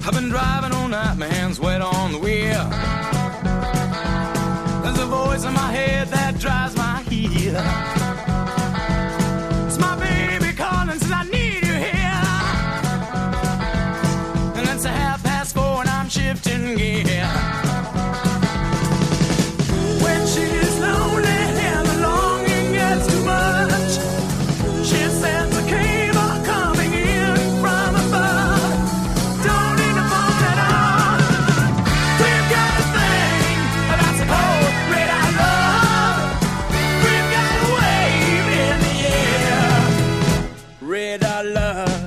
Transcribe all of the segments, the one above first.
I've been driving all night, my hands wet on the wheel. There's a voice in my head that drives my heel. It's my baby calling, says I need you here. And it's 4:30 and I'm shifting gear. When she's lonely and the longing gets too much, she sends a cable coming in from above. Don't need a phone at all. We've got a thing that's a cold red I love. We've got a wave in the air. Red I love.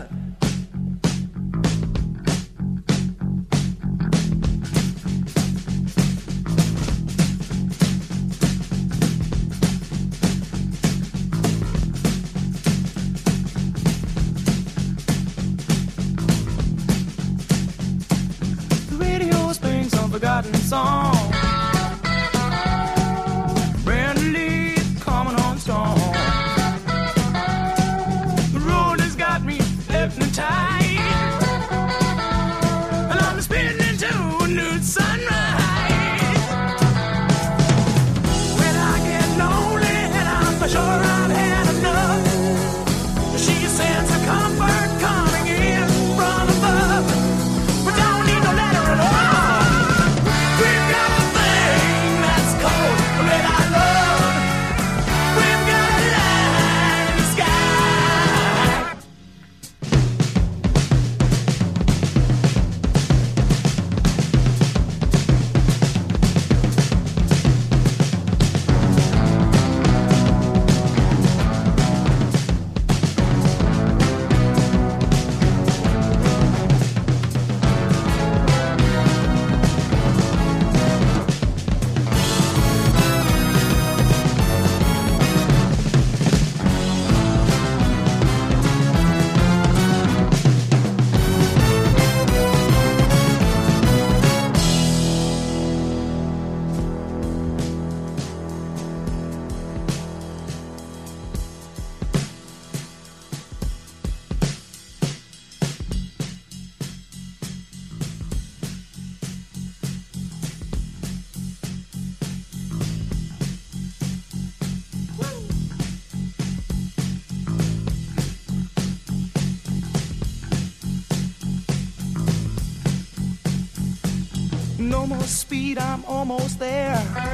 Forgotten song. Brand new leaf coming on strong. The road has got me hypnotized, and I'm spinning into a new sunrise. When I get lonely and I'm sure I've had enough, she sends a comfort coming in from above. But don't need no letter at all. No more speed, I'm almost there.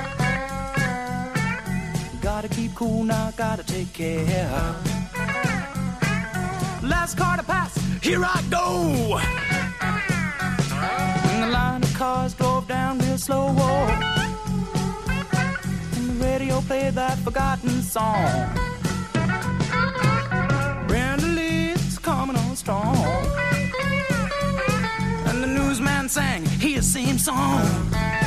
Gotta keep cool now, gotta take care. Last car to pass, here I go. And the line of cars drove down real slow. And the radio played that forgotten song. Brand new leaves coming on strong. And the newsman sang his same song.